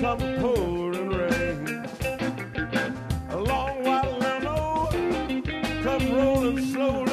come pouring rain. A long white limo come rolling slow